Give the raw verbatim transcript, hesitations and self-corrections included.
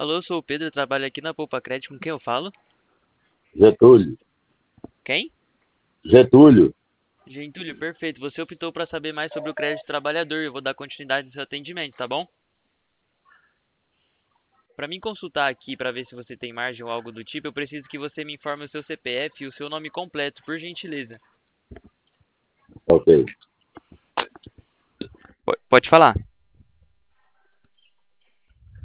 Alô, sou o Pedro, trabalho aqui na Poupa Crédito. Com quem eu falo? Getúlio. Quem? Getúlio. Gentúlio, perfeito. Você optou para saber mais sobre o crédito trabalhador. Eu vou dar continuidade no seu atendimento, tá bom? Para mim consultar aqui para ver se você tem margem ou algo do tipo, eu preciso que você me informe o seu C P F e o seu nome completo, por gentileza. Ok. Po- Pode falar.